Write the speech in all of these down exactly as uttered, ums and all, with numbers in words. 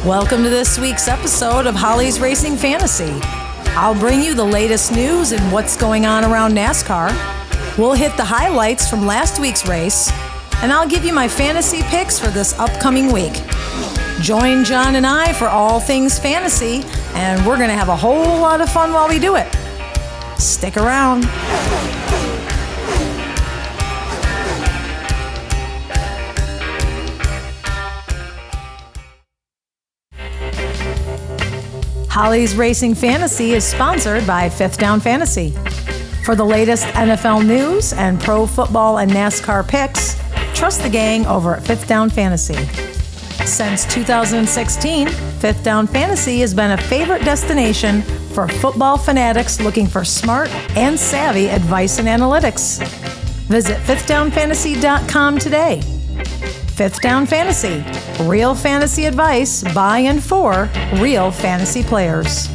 Welcome to this week's episode of Holly's Racing Fantasy. I'll bring you the latest news and what's going on around NASCAR. We'll hit the highlights from last week's race, and I'll give you my fantasy picks for this upcoming week. Join John and I for all things fantasy, and we're going to have a whole lot of fun while we do it. Stick around. Holly's Racing Fantasy is sponsored by Fifth Down Fantasy. For the latest N F L news and pro football and NASCAR picks, trust the gang over at Fifth Down Fantasy. Since two thousand sixteen, Fifth Down Fantasy has been a favorite destination for football fanatics looking for smart and savvy advice and analytics. Visit fifth down fantasy dot com today. Fifth Down Fantasy, real fantasy advice by and for real fantasy players.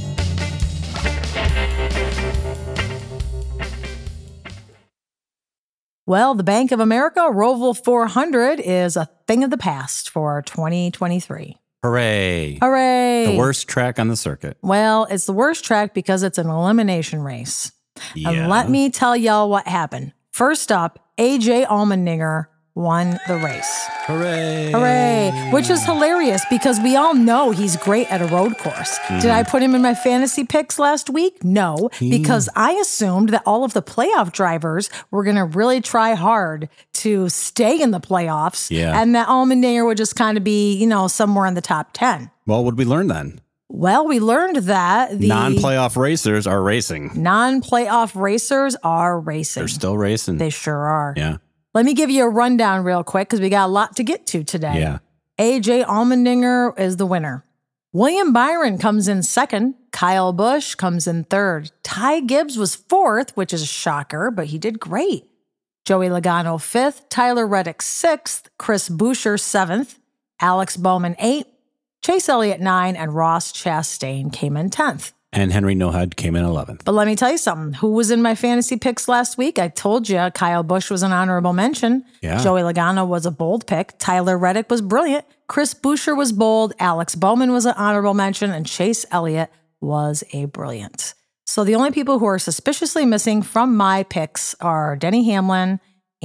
Well, the Bank of America Roval four hundred is a thing of the past for twenty twenty-three. Hooray. Hooray. The worst track on the circuit. Well, it's the worst track because it's an elimination race. Yeah. And let me tell y'all what happened. First up, A J Allmendinger won the race. Hooray. Hooray. Which is hilarious because we all know he's great at a road course. Mm. Did I put him in my fantasy picks last week? No, because I assumed that all of the playoff drivers were going to really try hard to stay in the playoffs. Yeah. And that Allmendinger would just kind of be, you know, somewhere in the top ten. Well, what did we learn then? Well, we learned that the non-playoff racers are racing. Non-playoff racers are racing. They're still racing. They sure are. Yeah. Let me give you a rundown real quick because we got a lot to get to today. Yeah. A J Allmendinger is the winner. William Byron comes in second. Kyle Busch comes in third. Ty Gibbs was fourth, which is a shocker, but he did great. Joey Logano fifth. Tyler Reddick sixth. Chris Buescher seventh. Alex Bowman eighth. Chase Elliott nine. And Ross Chastain came in tenth. And Henry Nohud came in eleventh. But let me tell you something. Who was in my fantasy picks last week? I told you Kyle Busch was an honorable mention. Yeah. Joey Logano was a bold pick. Tyler Reddick was brilliant. Chris Buescher was bold. Alex Bowman was an honorable mention. And Chase Elliott was a brilliant. So the only people who are suspiciously missing from my picks are Denny Hamlin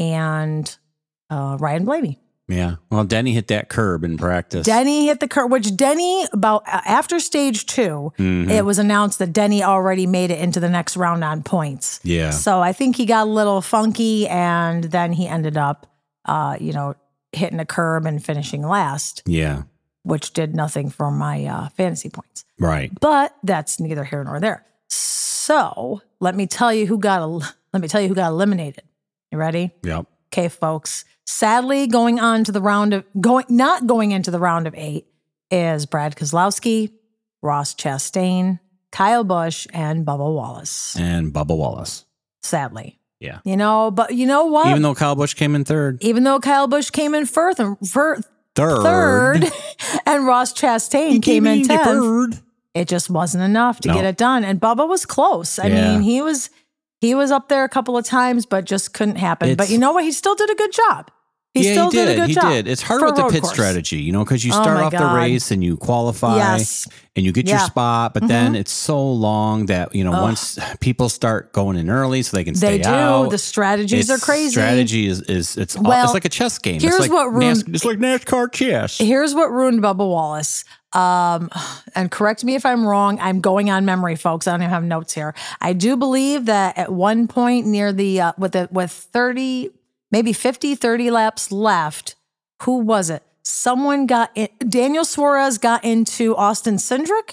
and uh, Ryan Blaney. Yeah. Well, Denny hit that curb in practice. Denny hit the curb, which Denny, about uh, after stage two, mm-hmm. it was announced that Denny already made it into the next round on points. Yeah. So I think he got a little funky, and then he ended up, uh, you know, hitting a curb and finishing last. Yeah. Which did nothing for my uh, fantasy points. Right. But that's neither here nor there. So let me tell you who got let me tell you who got eliminated. You ready? Yep. Okay, folks. Sadly, going on to the round of going, not going into the round of eight is Brad Keselowski, Ross Chastain, Kyle Busch, and Bubba Wallace. And Bubba Wallace. Sadly. Yeah. You know, but you know what? Even though Kyle Busch came in third. Even though Kyle Busch came in first and fir- third. third, and Ross Chastain he came, came in tenth. Third. It just wasn't enough to no. get it done. And Bubba was close. I yeah. mean, he was he was up there a couple of times, but just couldn't happen. It's, but you know what? He still did a good job. He yeah, still he did. did a good he job. did. It's hard with the pit course. strategy, you know, because you start oh off God. the race and you qualify yes. and you get yeah. your spot, but mm-hmm. then it's so long that, you know, Ugh. once people start going in early so they can stay they do. out. The strategies it's, are crazy. Strategy is, is it's, well, it's like a chess game. Here's it's like what ruined, NAS, it's like NASCAR chess. Here's what ruined Bubba Wallace. Um, and correct me if I'm wrong. I'm going on memory, folks. I don't even have notes here. I do believe that at one point near the, uh, with the, with thirty, maybe fifty, thirty laps left, who was it? Someone got in, Daniel Suarez got into Austin Cindric,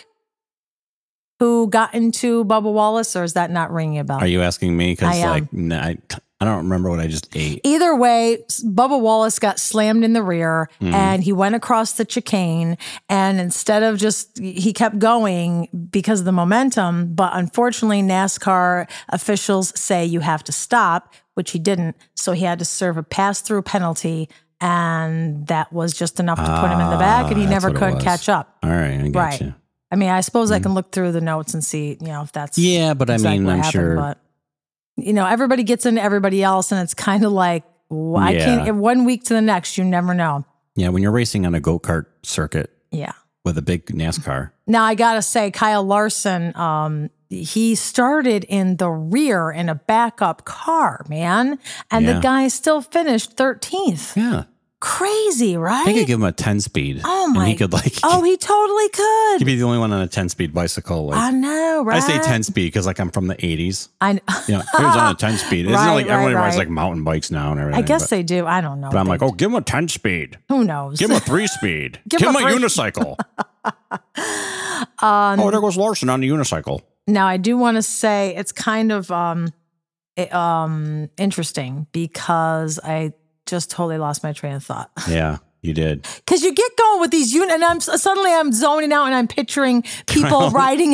who got into Bubba Wallace, or is that not ringing a bell? Are you asking me? Because I, like, um, nah, I, I don't remember what I just ate. Either way, Bubba Wallace got slammed in the rear mm. and he went across the chicane. And instead of just, he kept going because of the momentum. But unfortunately, NASCAR officials say you have to stop, which he didn't. So he had to serve a pass-through penalty. And that was just enough to put him in the back, and he ah, never could catch up. All right, I got right. you. I mean, I suppose mm. I can look through the notes and see, you know, if that's yeah, but exactly I mean, I'm happened, sure. But you know, everybody gets into everybody else, and it's kind of like well, I yeah. can't. One week to the next, you never know. Yeah, when you're racing on a go-kart circuit. Yeah. with a big NASCAR. Now, I got to say, Kyle Larson, um, he started in the rear in a backup car, man. And Yeah. the guy still finished thirteenth. Yeah. Crazy, right? They could give him a ten speed. Oh, my. And he could like, Oh, he totally could. he'd be the only one on a ten speed bicycle. Like, I know, right? I say ten speed because like I'm from the eighties. I know. You know, he was on a ten speed. It's Right, not like everybody right, rides right. like mountain bikes now and everything. I guess but, they do. I don't know. but I'm They- like, oh, give him a ten speed. who knows? Give him a three speed. Give give him him a a three- unicycle. oh, there goes Larson on the unicycle. Now, I do want to say it's kind of um, it, um, interesting because I just totally lost my train of thought. Yeah, you did. Because you get going with these uni- and I'm suddenly I'm zoning out and I'm picturing people riding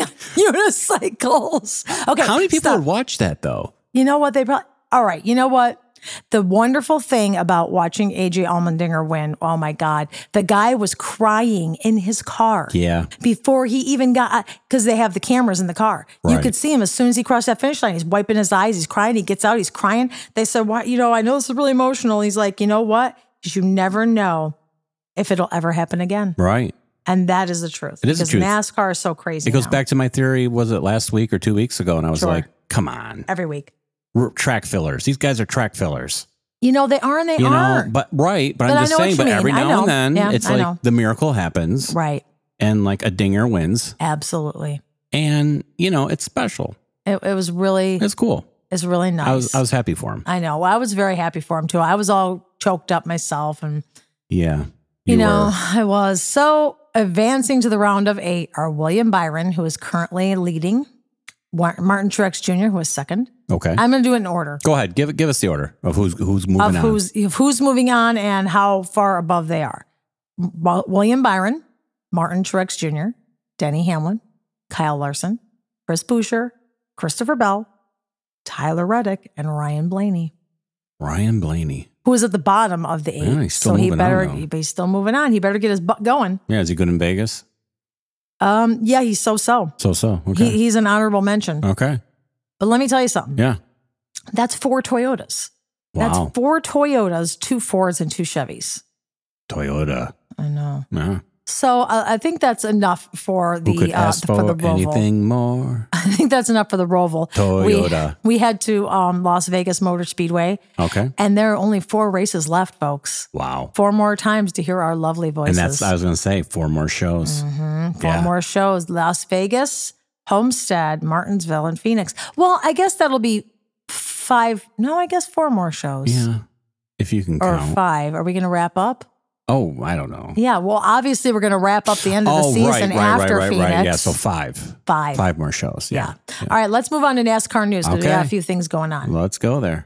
unicycles. Okay, How many people stop. would watch that though? You know what? They probably. All right. You know what? The wonderful thing about watching A J Allmendinger win, oh my God, the guy was crying in his car. Yeah. Before he even got, because they have the cameras in the car. You Right. could see him as soon as he crossed that finish line. He's wiping his eyes. He's crying. He gets out. He's crying. They said, "Why? You know, I know this is really emotional." He's like, "You know what? You never know if it'll ever happen again." Right. And that is the truth. It is the because truth. NASCAR is so crazy. It goes now. back to my theory. Was it last week or two weeks ago? And I was Sure. like, come on. every week. We're track fillers. These guys are track fillers. You know, they are and they You are. know, but right. But, But I I'm just know what saying, you but mean. every I now know. and then Yeah, it's I like know. the miracle happens Right. and like a dinger wins. Absolutely. And, you know, it's special. It, it was really, It's cool. it's really nice. I was I was happy for him. I know. Well, I was very happy for him too. I was all choked up myself and Yeah. You, know, were. I was. So advancing to the round of eight are William Byron, who is currently leading, Wa- Martin Truex Junior, who is second. Okay. I'm going to do it in order Go ahead. Give it. Give us the order of who's who's moving of on. who's of who's moving on and how far above they are. Wa- William Byron, Martin Truex Junior, Denny Hamlin, Kyle Larson, Chris Buescher, Christopher Bell, Tyler Reddick, and Ryan Blaney, Ryan Blaney. who is at the bottom of the eight. Yeah, he's still so he moving on, better, though. but he's still moving on. He better get his butt going. Yeah, is he good in Vegas? Um, yeah, he's so so. So so. Okay. He, he's an honorable mention. okay. But let me tell you something. Yeah. That's four Toyotas. Wow. That's four Toyotas, two Fords, and two Chevys. Toyota. I know. Yeah. So uh, I think that's enough for Who could the uh, ask for for the Roval. anything more? I think that's enough for the Roval. Toyota. We, we head to um, Las Vegas Motor Speedway, Okay. and there are only four races left, folks. Wow. Four more times to hear our lovely voices. And that's I was going to say four more shows. Mhm. Four yeah. more shows: Las Vegas, Homestead, Martinsville, and Phoenix. Well, I guess that'll be five. No, I guess four more shows. Yeah. If you can Or count. five. Are we going to wrap up? Oh, I don't know. Yeah. Well, obviously, we're going to wrap up the end of the Oh, season right, right, after right, right, Phoenix. right. Yeah, so five. Five. Five more shows. Yeah. Yeah. All right. Let's move on to NASCAR news because we Okay. got a few things going on. Let's go there.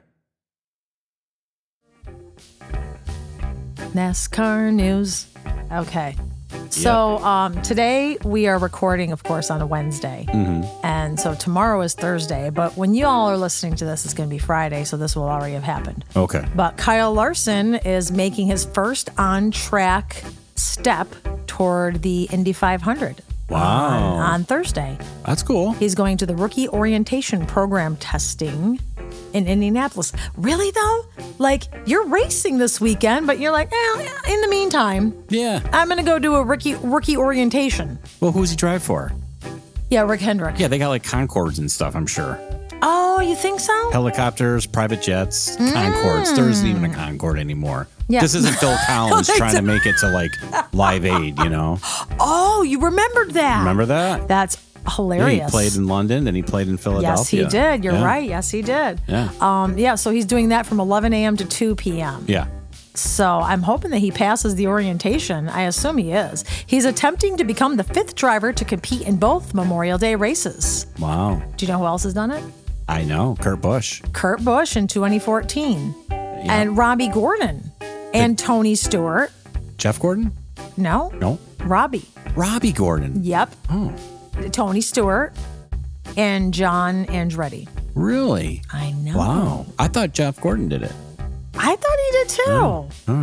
NASCAR news. Okay. So um, today we are recording, of course, on a Wednesday. hmm And so tomorrow is Thursday. But when you all are listening to this, it's going to be Friday. So this will already have happened. Okay. But Kyle Larson is making his first on track step toward the Indy five hundred. Wow. On, on Thursday. That's cool. He's going to the rookie orientation program testing in Indianapolis. Really, though? Like, you're racing this weekend, but you're like, eh, in the meantime, Yeah. I'm going to go do a rookie rookie orientation. Well, who's he drive for? Yeah, Rick Hendrick. Yeah, they got like Concords and stuff, I'm sure. Oh, you think so? Helicopters, private jets, Concords. There isn't even a Concorde anymore. Yeah. This isn't Phil Collins No, trying to it's- make it to like Live Aid, you know? Oh, you remembered that. Remember that? That's Yeah, hilarious. he played in London and he played in Yes, Philadelphia. he did. You're Yeah. right. Yes, he did. Yeah. Um, yeah, so he's doing that from eleven a.m. to two p.m. Yeah. So I'm hoping that he passes the orientation. I assume he is. He's attempting to become the fifth driver to compete in both Memorial Day races. Wow. Do you know who else has done it? I know. Kurt Busch. Kurt Busch in twenty fourteen. And Robbie Gordon. And Tony Stewart. Jeff Gordon? No, No. Robbie. Robbie Gordon. Yep. Oh, Tony Stewart and John Andretti. really? I know. Wow. I thought Jeff Gordon did it. I thought he did too. All right.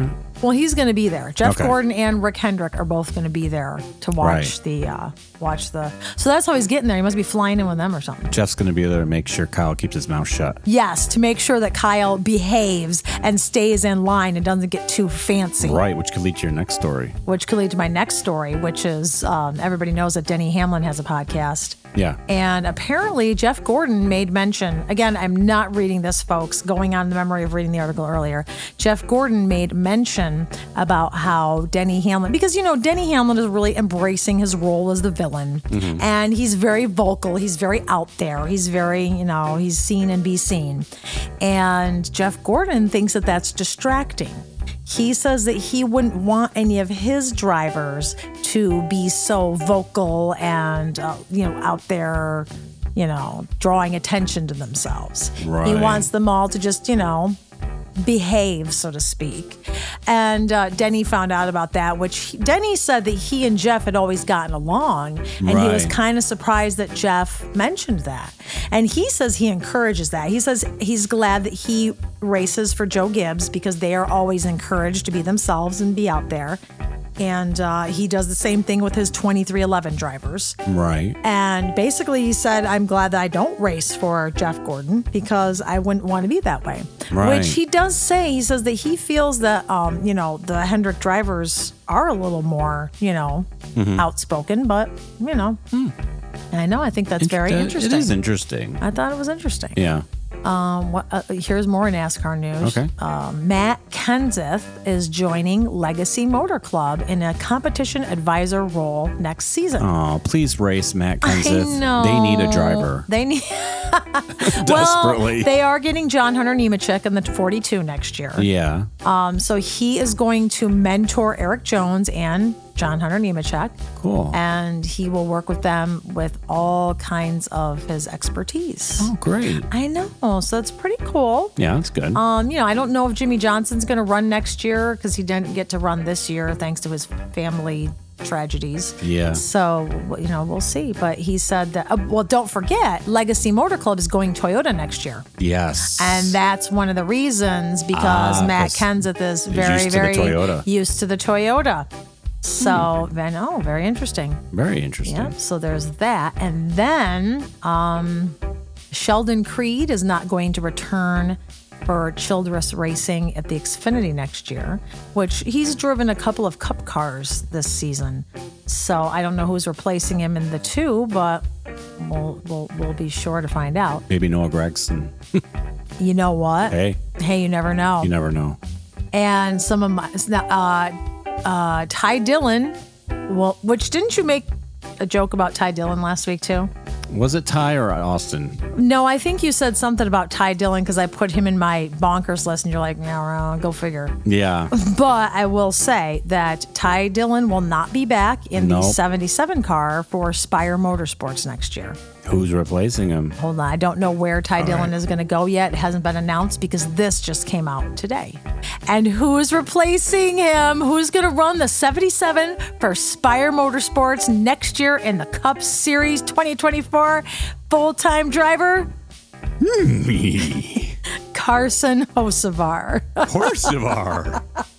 Well, he's going to be there. Jeff Okay. Gordon and Rick Hendrick are both going to be there to watch Right. the uh, watch the. So that's how he's getting there. He must be flying in with them or something. Jeff's going to be there to make sure Kyle keeps his mouth shut. Yes, to make sure that Kyle behaves and stays in line and doesn't get too fancy. Right, which could lead to your next story. Which could lead to my next story, which is um, everybody knows that Denny Hamlin has a podcast. Yeah. And apparently, Jeff Gordon made mention. Again, I'm not reading this, folks, going on the memory of reading the article earlier. Jeff Gordon made mention about how Denny Hamlin, because, you know, Denny Hamlin is really embracing his role as the villain. Mm-hmm. And he's very vocal. He's very out there. He's very, you know, he's seen and be seen. And Jeff Gordon thinks that that's distracting. He says that he wouldn't want any of his drivers to be so vocal and, uh, you know, out there, you know, drawing attention to themselves. Right. He wants them all to just, you know, behave, so to speak. And uh, Denny found out about that, which he, Denny said that he and Jeff had always gotten along. And he was Right. kind of surprised that Jeff mentioned that. And he says he encourages that. He says he's glad that he races for Joe Gibbs because they are always encouraged to be themselves and be out there. And uh, he does the same thing with his twenty-three eleven drivers. Right. And basically, he said, I'm glad that I don't race for Jeff Gordon because I wouldn't want to be that way. Right. Which he does say. He says that he feels that, um, you know, the Hendrick drivers are a little more, you know, Mm-hmm. outspoken. But, you know, I know. I think that's very It- interesting. It is interesting. I thought it was interesting. Yeah. Um, what, uh, here's more NASCAR news. Okay. Uh, Matt Kenseth is joining Legacy Motor Club in a competition advisor role next season. Oh, please race Matt Kenseth. I know. They need a driver. They need Desperately. Well, they are getting John Hunter Nemechek in the forty-two next year. Yeah. Um, so he is going to mentor Eric Jones and John Hunter Nemechek. Cool. And he will work with them with all kinds of his expertise. Oh, great. I know. So it's pretty cool. Yeah, that's good. Um, you know, I don't know if Jimmy Johnson's going to run next year because he didn't get to run this year thanks to his family tragedies. Yeah. So, you know, we'll see. But he said that, uh, well, don't forget, Legacy Motor Club is going Toyota next year. Yes. And that's one of the reasons because Ah, Matt 'cause Kenseth is very, used to the very Toyota. used to the Toyota. So, then, oh, very interesting. Very interesting. Yep. So there's that. And then um, Sheldon Creed is not going to return for Childress Racing at the Xfinity next year, which he's driven a couple of Cup cars this season. So I don't know who's replacing him in the two, but we'll we'll, we'll be sure to find out. Maybe Noah Gregson. You know what? Hey, Hey, you never know. you never know. And some of my uh, uh, Ty Dillon, well, which didn't you make a joke about Ty Dillon last week too? Was it Ty or Austin? No, I think you said something about Ty Dillon because I put him in my bonkers list, and you're like, yeah, go figure. Yeah. But I will say that Ty Dillon will not be back in the Nope. seventy-seven car for Spire Motorsports next year. Who's replacing him? Hold on, I don't know where Ty All Dillon right. is going to go yet. It hasn't been announced because this just came out today. And who's replacing him? Who's going to run the seventy-seven for Spire Motorsports next year in the Cup Series twenty twenty-four? Full-time driver? Me. Carson Hocevar. Horsevar.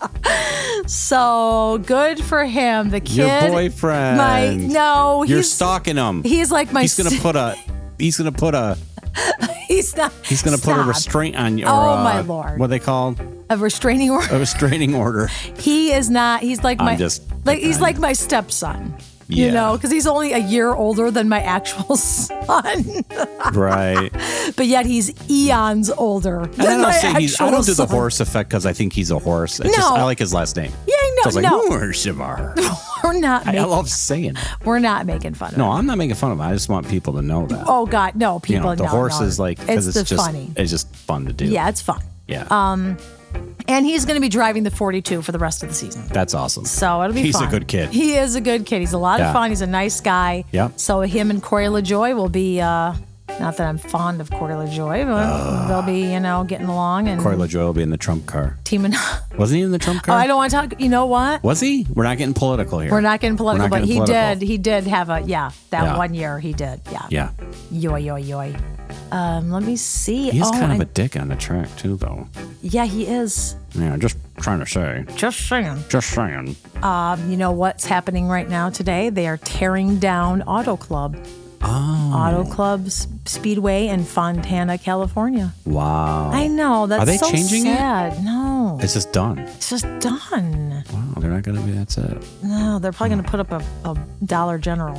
So good for him. The kid. Your boyfriend. My no, You're he's stalking him. he's like my. He's gonna s- put a. He's gonna put a. He's not. He's gonna put a Stop. restraint on you. Or Oh, uh, my Lord. What are they called? A restraining order. A restraining order. He is not. He's like I'm my. just like he's picking on like you. my stepson. You Yeah. know, because he's only a year older than my actual son, Right. but yet he's eons older And than then my I'll say he's. I actual don't do the son. horse effect because I think he's a horse. It's just, No. I like his last name. Yeah, So I no, was like, no, Horsevar. we're not. I, I Making, love saying it. we're not making fun of. No, it. I'm not making fun of him. I just want people to know that. Oh God, no! you People know, the no, horse no. is like because it's, it's, the just funny. it's just fun to do. Yeah, it's fun. Yeah. And he's going to be driving the forty-two for the rest of the season. That's awesome. So it'll be He's fun. a good kid. He is a good kid. He's a lot Yeah. of fun. He's a nice guy. Yep. So him and Corey LaJoy will be, uh, not that I'm fond of Corey LaJoy, but they'll be, you know, getting along and Corey LaJoy will be in the Trump car. teaming. Wasn't he in the Trump Oh, car? I don't want to talk. You know what? Was he? We're not getting political here. We're not getting political, We're not but getting he political. did. He did have a, yeah, that Yeah. one year he did. Yeah. Yeah. Yoy, yoy, yoy. Um, let me see. He's oh, kind of and- a dick on the track too, though. Yeah, he is. Yeah, just trying to say. Just saying. Just saying. Um, you know what's happening right now today? They are tearing down Auto Club. Oh. Auto Club's Speedway in Fontana, California. Wow. I know. That's Are they so changing sad. it? No. It's just done. It's just done. Wow, they're not going to be, that's it. No, they're probably going to put up a, a Dollar General.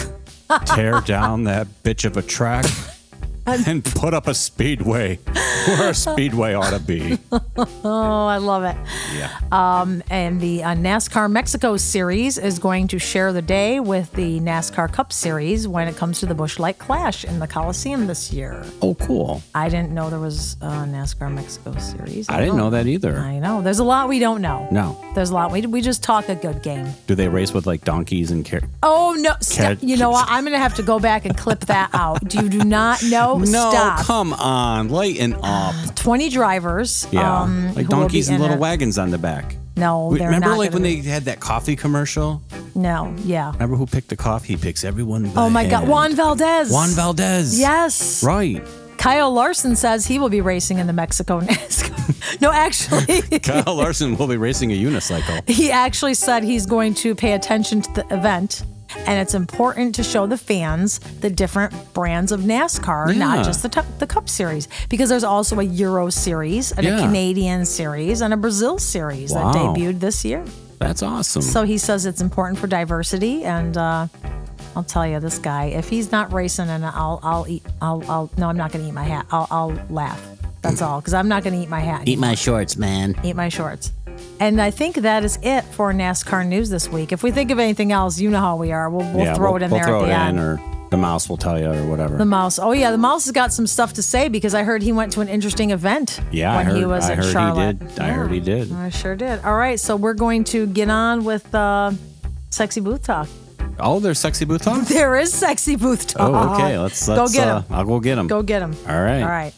Tear down that bitch of a track and put up a speedway where a speedway ought to be. Oh, I love it. Yeah. Um, and the uh, NASCAR Mexico Series is going to share the day with the NASCAR Cup Series when it comes to the Busch Light Clash in the Coliseum this year. Oh, cool. I didn't know there was a NASCAR Mexico Series. I didn't know that either. I know. There's a lot we don't know. No. There's a lot. We, we just talk a good game. Do they race with like donkeys and car- Oh, no. Stop. Cat- You know what? I'm going to have to go back and clip that out. You do not know? No, Stop. come on. Lighten up. twenty drivers. Yeah. um, like who will donkeys be and in little it. wagons on the back. No, Wait, they're remember not like when gonna they had that coffee commercial? be. No, yeah. Remember who picked the coffee? He picks everyone by Oh, my God. hand. Juan Valdez. Juan Valdez. Yes. Right. Kyle Larson says he will be racing in the Mexico NASCAR. No, actually, Kyle Larson will be racing a unicycle. he actually said he's going to pay attention to the event, and it's important to show the fans the different brands of NASCAR, Yeah. not just the tu- the Cup Series, because there's also a Euro Series and Yeah. a Canadian Series and a Brazil Series Wow. that debuted this year. That's awesome. So he says it's important for diversity, and uh, I'll tell you, this guy, if he's not racing, and I'll I'll eat, I'll I'll no, I'm not going to eat my hat. I'll I'll laugh. That's all, because I'm not going to eat my hat. Eat my shorts, man. Eat my shorts. And I think that is it for NASCAR news this week. If we think of anything else, you know how we are. We'll, we'll yeah, throw we'll, it in we'll there throw at the it end. in, or the mouse will tell you, or whatever. The mouse. Oh yeah, the mouse has got some stuff to say because I heard he went to an interesting event. Yeah, when I heard, he was I in heard Charlotte. he did. I heard he did. I sure did. All right, so we're going to get on with uh, sexy booth talk. Oh, there's sexy booth talk? There is sexy booth talk. Oh, okay. Let's, let's go get uh, him. I'll go get him. Go get him. All right. All right.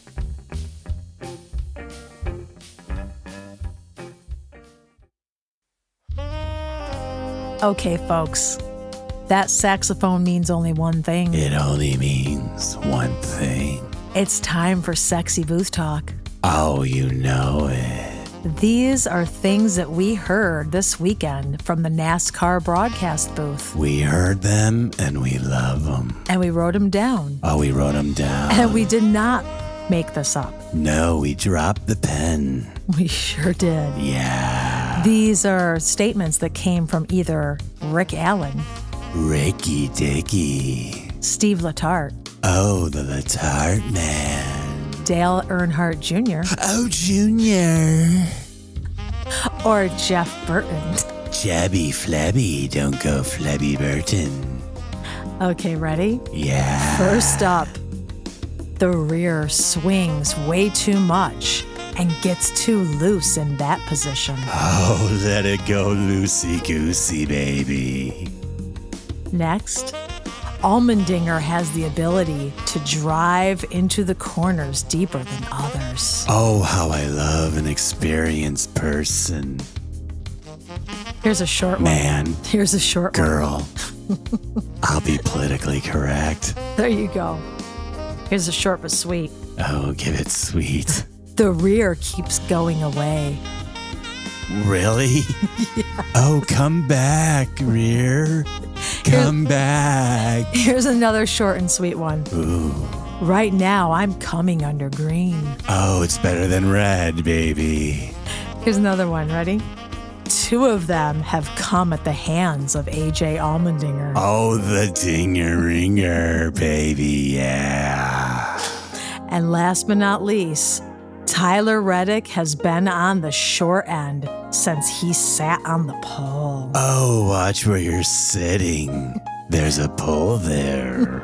Okay, folks. That saxophone means only one thing. It only means one thing. It's time for sexy booth talk. Oh, you know it. These are things that we heard this weekend from the NASCAR broadcast booth, We heard them and we love them. and we wrote them down. Oh, we wrote them down. And we did not make this up. No, we dropped the pen. We sure did. Yeah. These are statements that came from either Rick Allen, Ricky Dicky. Steve Letarte, Oh, the Letarte man. Dale Earnhardt Junior, Oh, Junior. or Jeff Burton. Jabby Flabby, don't go Flabby Burton. Okay, ready? Yeah. First up, the rear swings way too much and gets too loose in that position. Oh, let it go loosey goosey, baby. Next, Allmendinger has the ability to drive into the corners deeper than others. Oh, how I love an experienced person. Here's a short Man, one. Here's a short girl. I'll be politically correct. one. There you go. Here's a short but sweet. Oh, give it sweet. The rear keeps going away. Really? Yeah. Oh, come back, rear. Come back. Here's another short and sweet one. Ooh. Right now, I'm coming under green. Oh, it's better than red, baby. Here's another one. Ready? Two of them have come at the hands of A J Allmendinger. Oh, the dinger ringer, baby, yeah. And last but not least, Tyler Reddick has been on the short end since he sat on the pole. Oh, watch where you're sitting. There's a pole there.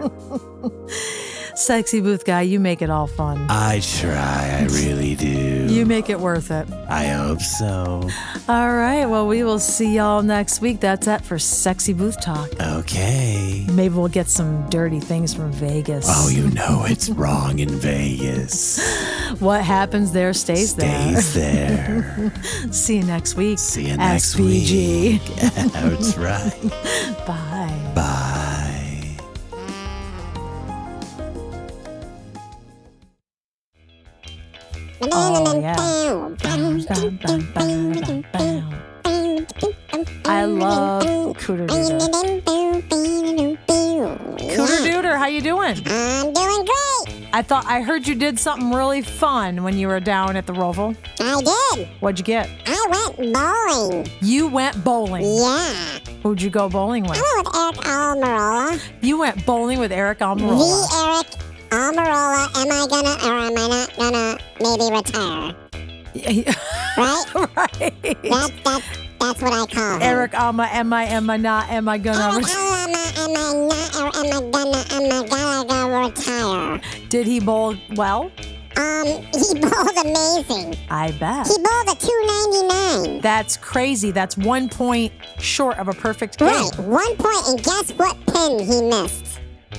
Sexy booth guy, you make it all fun. I try, I really do. You make it worth it. I hope so. All right, well, we will see y'all next week. That's it for Sexy Booth Talk. Okay. Maybe we'll get some dirty things from Vegas. Oh, you know it's wrong in Vegas. What happens there stays, Stays there. there. See you next week. See you next S B G. week. That's right. Bye. Bye. Oh, yeah. I love Cooter Dooter. Cooter Dooter, how you doing? I'm doing great. I thought I heard you did something really fun when you were down at the Roval. I did. What'd you get? I went bowling. You went bowling. Yeah. Who'd you go bowling with? I went with Eric Almirola. You went bowling with Eric Almirola. The Eric Almirola. Am I gonna or am I not gonna maybe retire? Right? Right. That's that's that's what I call him. Eric Alma, am I, am I not, am I gonna Eric retire? Alma, am I not or am I gonna am I gonna go retire? Did he bowl well? Um, he bowled amazing. I bet. He bowled a two ninety-nine. That's crazy. That's one point short of a perfect game. Right, one point, and guess what pin he missed?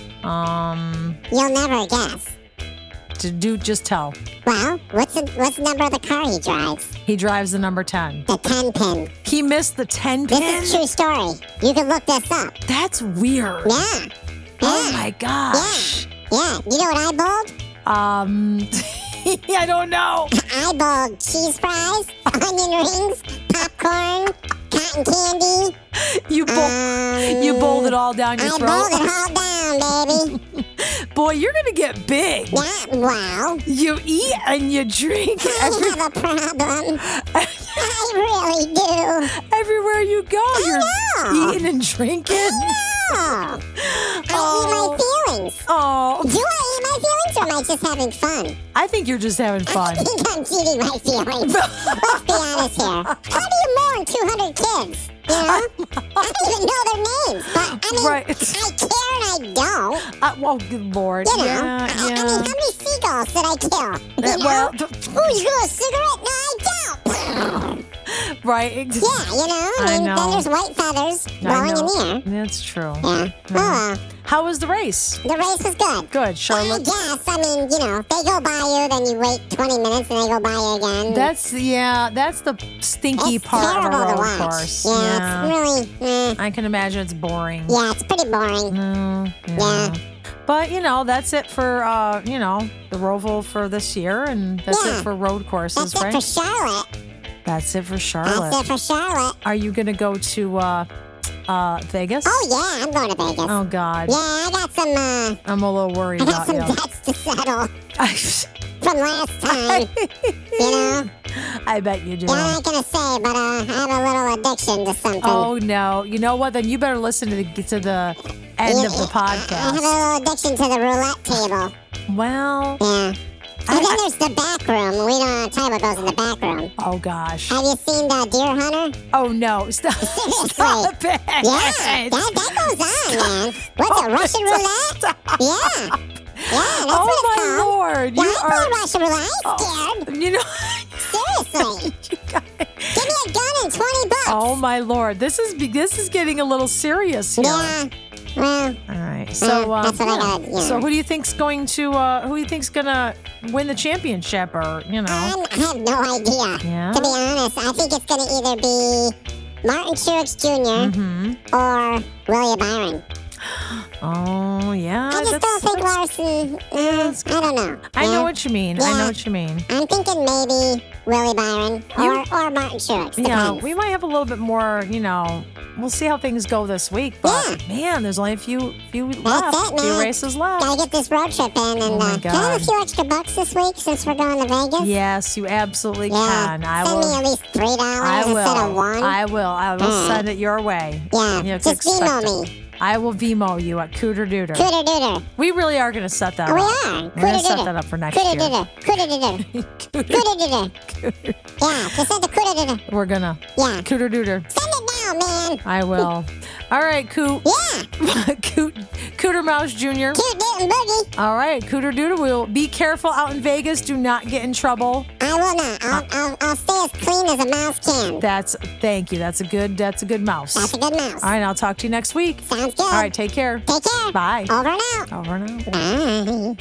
Um, You'll never guess. to do, just tell. Well, what's the what's the number of the car he drives? He drives the number ten. The ten pin. He missed the ten This pin? is a true story. You can look this up. That's weird. Yeah. Oh Yeah. my gosh. Yeah. You know what I bowled? Um, I don't know. I bowled cheese fries, onion rings, popcorn, cotton candy. You bowled, Um, you bowled it all down your I throat. bowled it all down, baby. Boy, you're gonna get big. Yeah, well, You eat and you drink I every, have a problem. I really do. everywhere you go. You're know. eating and drinking. Oh, I Oh. eat my feelings. Oh, Do I eat my feelings or am I just having fun? I think you're just having fun. I think I'm eating my feelings. Let's be honest here. How do you mourn two hundred kids? You know? I don't even know their names. But, I mean, Right. I care and I don't. Uh, well, good Lord. You know? Yeah, I, I yeah. mean, how many seagulls did I kill? Uh, You know? well, th- Ooh, you got a cigarette? No, I don't. right. ex- Yeah, you know? I I mean, know. then there's white feathers I blowing in know. the air. That's true. Yeah. Oh, well. How was the race? The race was good. Good, Well, I Charlotte. guess. I mean, you know, they go by you, then you wait twenty minutes, and they go by you again. That's yeah. That's the stinky it's part of a terrible to road watch. course. Yeah, it's really, eh. I can imagine it's boring. Yeah, it's pretty boring. Mm, yeah. Yeah. But you know, that's it for uh, you know, the Roval for this year, and that's Yeah. it for road courses, That's it right? for Charlotte. That's it for Charlotte. That's it for Charlotte. Are you gonna go to uh, uh, Vegas? Oh, yeah, I'm going to Vegas. Oh God, Yeah, I got some, uh, I'm a little worried I got about some you. debts to settle I, from last time. you know? I bet you do. Yeah, I ain't going to say, but uh, I have a little addiction to something. Oh no! You know what? Then you better listen to the to the end Yeah, of the I have a podcast. little addiction to the roulette table. Well, Yeah. I- And then I- there's the back room. We don't want to tell you what goes in the back room. oh gosh. Have you seen the Deer Hunter? Oh no! Stop! Seriously. Stop it! Yeah, that, that goes on, man. What's it, Russian roulette? Stop. Yeah. Yeah, that's Oh what it's my called. Lord! Yeah, You I play are. Russian roulette. I'm scared. You know. Seriously. you got it. Give me a gun and twenty bucks. Oh my Lord! This is be- this is getting a little serious here. Yeah. Well, All right. So, Uh, uh, that's what I yeah. got, yeah. So, who do you think's going to? Uh, who do you think's gonna win the championship? Or you know? I'm, I have no idea. Yeah? To be honest, I think it's going to either be Martin Truex Junior Mm-hmm. or Willie Byron. Oh yeah. I just that's- don't think that's- Larson. eh, I don't know. I know Yeah. what you mean. I Yeah. know what you mean. I'm thinking maybe Willie Byron or, You- or Martin Truex. Yeah, Depends. we might have a little bit more. You know, we'll see how things go this week. But man, there's only a few few left. it, few man. races left. Gotta get this road trip in, and Oh, my uh, can I have a God. few extra bucks this week since we're going to Vegas? Yes, you absolutely Yeah. can. I Send will. me at least three dollars I instead of will. one. I will. I will Mm. send it your way. yeah, You have to just expect email it. me. I will Vimo you at Cooter Dooter. Cooter dooter. We really are going to set that We up. are. We're going to set Cooter-dooter. that up for next Cooter year. dooter. Cooter dooter. Cooter dooter. Yeah, just send the cooter dooter. We're going to. Yeah. Cooter Dooter. Send it now, man. I will. All right, Coot. Yeah. Coot. Cooter Mouse Junior Cute Newton Boogie. All right, Cooter Dooter. We'll be careful out in Vegas. Do not get in trouble. I will not. I'll, I'll, I'll stay as clean as a mouse can. That's thank you. That's a good. That's a good mouse. That's a good mouse. All right, I'll talk to you next week. Sounds good. All right, take care. Take care. Bye. Over and out. Over now. Bye.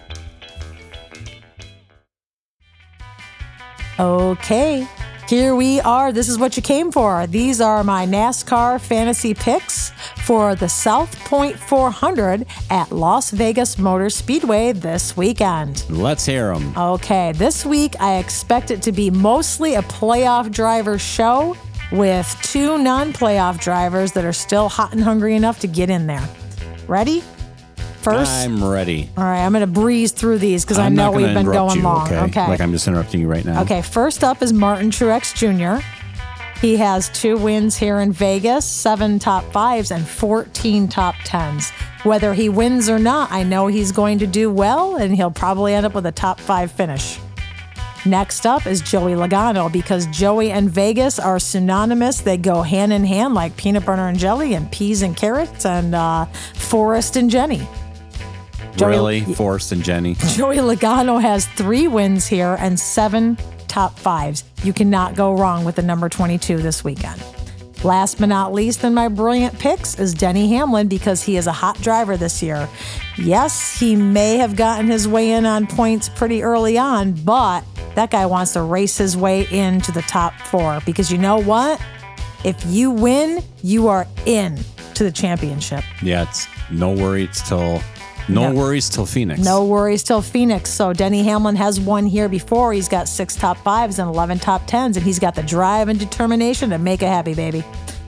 Okay, here we are. This is what you came for. These are my NASCAR fantasy picks for the South Point four hundred at Las Vegas Motor Speedway this weekend. Let's hear them. Okay, this week I expect it to be mostly a playoff driver show with two non-playoff drivers that are still hot and hungry enough to get in there. Ready? First, I'm ready. All right, I'm going to breeze through these because I I'm know not we've gonna been interrupt going you, long. Okay? Okay. Like I'm just interrupting you right now. Okay, first up is Martin Truex Junior He has two wins here in Vegas, seven top fives, and fourteen top tens. Whether he wins or not, I know he's going to do well, and he'll probably end up with a top five finish. Next up is Joey Logano, because Joey and Vegas are synonymous. They go hand in hand like peanut butter and jelly and peas and carrots and uh, Forrest and Jenny. Joey, Really? Forrest and Jenny? Joey Logano has three wins here and seven top fives. You cannot go wrong with the number twenty-two this weekend. Last but not least in my brilliant picks is Denny Hamlin, because he is a hot driver this year. Yes, he may have gotten his way in on points pretty early on, but that guy wants to race his way into the top four, because you know what? If you win, you are in to the championship. Yeah, it's no worries till no, No. worries till Phoenix. No worries till Phoenix. So Denny Hamlin has won here before. He's got six top fives and eleven top tens, and he's got the drive and determination to make a happy baby.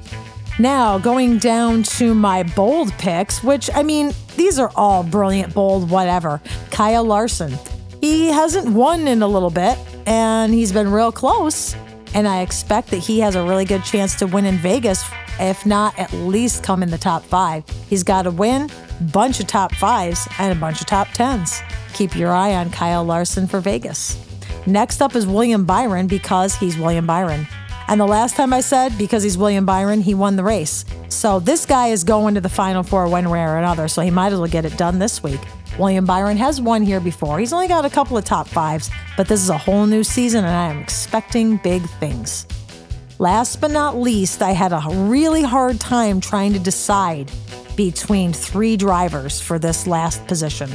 Now, going down to my bold picks, which, I mean, these are all brilliant, bold, whatever. Kyle Larson. He hasn't won in a little bit, and he's been real close, and I expect that he has a really good chance to win in Vegas, if not at least come in the top five. He's got to win, bunch of top fives, and a bunch of top tens. Keep your eye on Kyle Larson for Vegas. Next up is William Byron, because he's William Byron. And the last time I said, because he's William Byron, he won the race. So this guy is going to the Final Four one way or another, so he might as well get it done this week. William Byron has won here before. He's only got a couple of top fives, but this is a whole new season, and I am expecting big things. Last but not least, I had a really hard time trying to decide between three drivers for this last position.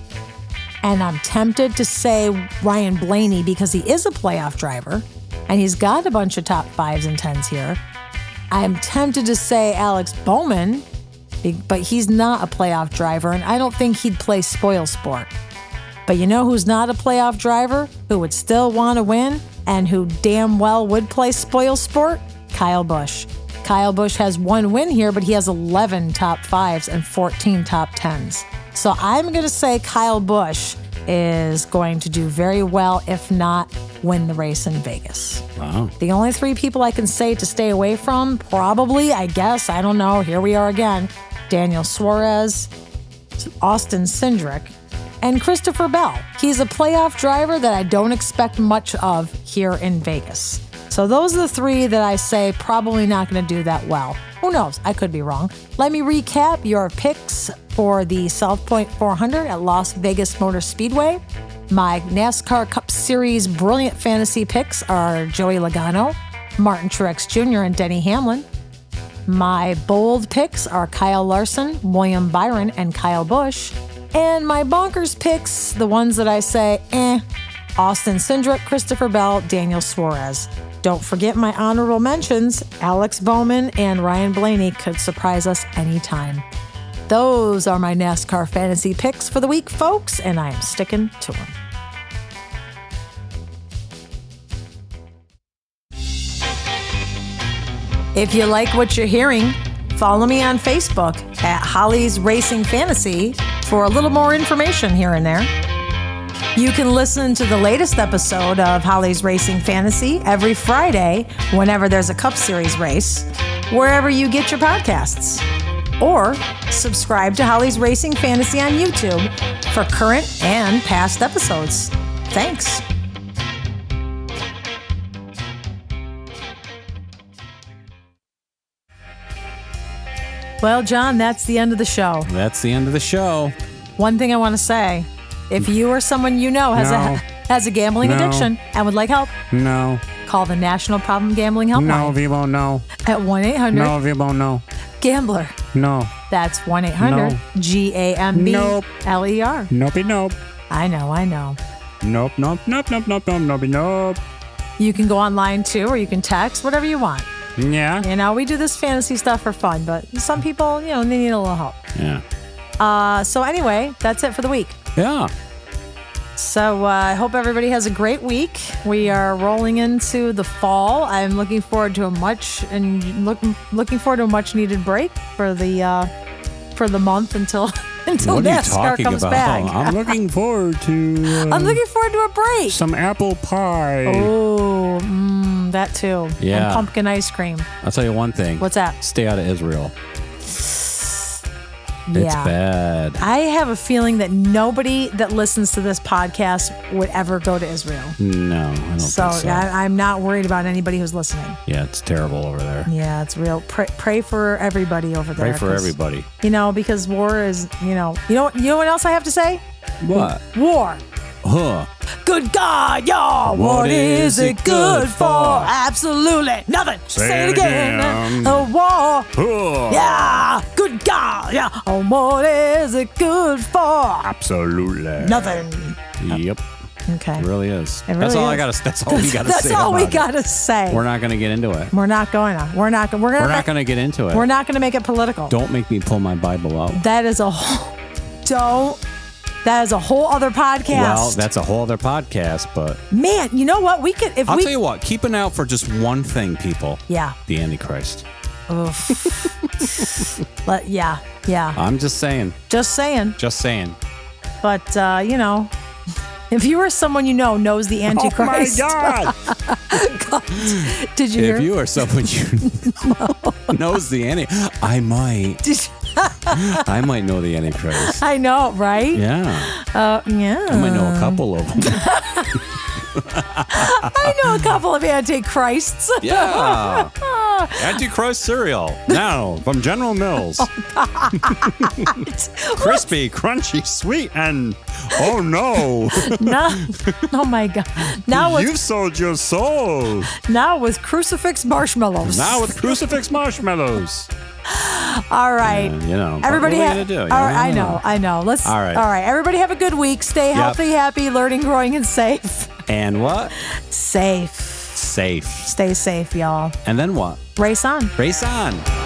And I'm tempted to say Ryan Blaney, because he is a playoff driver, and he's got a bunch of top fives and tens here. I'm tempted to say Alex Bowman, but he's not a playoff driver, and I don't think he'd play spoil sport. But you know who's not a playoff driver, who would still want to win, and who damn well would play spoil sport? Kyle Busch. Kyle Busch has one win here, but he has eleven top fives and fourteen top tens. So I'm going to say Kyle Busch is going to do very well, if not win the race in Vegas. Wow. The only three people I can say to stay away from, probably, I guess, I don't know, here we are again, Daniel Suarez, Austin Cindric, and Christopher Bell. He's a playoff driver that I don't expect much of here in Vegas. So those are the three that I say probably not going to do that well. Who knows? I could be wrong. Let me recap your picks for the South Point four hundred at Las Vegas Motor Speedway. My NASCAR Cup Series brilliant fantasy picks are Joey Logano, Martin Truex Junior, and Denny Hamlin. My bold picks are Kyle Larson, William Byron, and Kyle Busch. And my bonkers picks, the ones that I say, eh, Austin Cindric, Christopher Bell, Daniel Suarez. Don't forget my honorable mentions. Alex Bowman and Ryan Blaney could surprise us anytime. Those are my NASCAR fantasy picks for the week, folks, and I am sticking to them. If you like what you're hearing, follow me on Facebook at Holly's Racing Fantasy for a little more information here and there. You can listen to the latest episode of Holly's Racing Fantasy every Friday whenever there's a Cup Series race, wherever you get your podcasts. Or subscribe to Holly's Racing Fantasy on YouTube for current and past episodes. Thanks. Well, John, that's the end of the show. That's the end of the show. One thing I want to say, if you or someone you know has No. a has a gambling No. addiction and would like help, No. call the National Problem Gambling Helpline No, Vivo, no. at one eight hundred No, Vivo, no. gambler. No. That's one eight hundred G A M B Nope. L E R. Nope, nope. I know, I know. Nope, nope, nope, nope, nope, nope, nope, nope. You can go online too, or you can text, whatever you want. Yeah. You know, we do this fantasy stuff for fun, but some people, you know, they need a little help. Yeah. Uh, so anyway, that's it for the week. Yeah. So uh, I hope everybody has a great week. We are rolling into the fall. I'm looking forward to a much and look, looking forward to a much needed break for the uh, for the month until until What are you NASCAR talking comes about? back. I'm looking forward to uh, I'm looking forward to a break. some apple pie. Oh, mm, that too. Yeah. And pumpkin ice cream. I'll tell you one thing. What's that? Stay out of Israel. Yeah. It's bad. I have a feeling that nobody that listens to this podcast would ever go to Israel. No, I don't So, think so. I, I'm not worried about anybody who's listening. Yeah, it's terrible over there. Yeah, it's real. Pray, pray for everybody over there. Pray for 'cause, everybody. You know, because war is, you know, you know, you know what else I have to say? What? War. Huh. Good God, y'all. What is it good for? Absolutely nothing. Say it again. A war. Huh. Yeah. Good God. Yeah. Oh, what is it good for? Absolutely. Nothing. Yep. Okay. It really is. It really that's all is. I gotta. That's all we gotta That's say. all we about it. gotta say. We're not gonna get into it. We're not going to. We're not. We're gonna. We're not make- gonna get into it. We're not gonna make it political. Don't make me pull my Bible out. That is a whole, don't. That is a whole other podcast. Well, that's a whole other podcast, but Man, you know what? We could if I'll we tell you what. Keep an eye out for just one thing, people. Yeah. The Antichrist. But yeah, yeah. I'm just saying. Just saying. Just saying. But uh, you know, if you or someone you know knows the Antichrist. Oh my God! Did you hear? If you are someone you know knows the Anti, I might. Did you- I might know the Antichrist. I know, right? Yeah. Uh, yeah. I might know a couple of them. I know a couple of Antichrists. Yeah. Antichrist cereal. Now from General Mills. Crispy, crunchy, sweet, and oh no. No. Oh my God. Now with You've sold your soul. now with crucifix marshmallows. Now with crucifix marshmallows. All right. Uh, you know. what- Everybody what are ha- we gonna do? You all right, I know? know, I know. Let's All right. All right. Everybody have a good week. Stay healthy, happy, learning, growing, and safe. And what? Safe. Safe. Stay safe, y'all. And then what? Race on. Race on.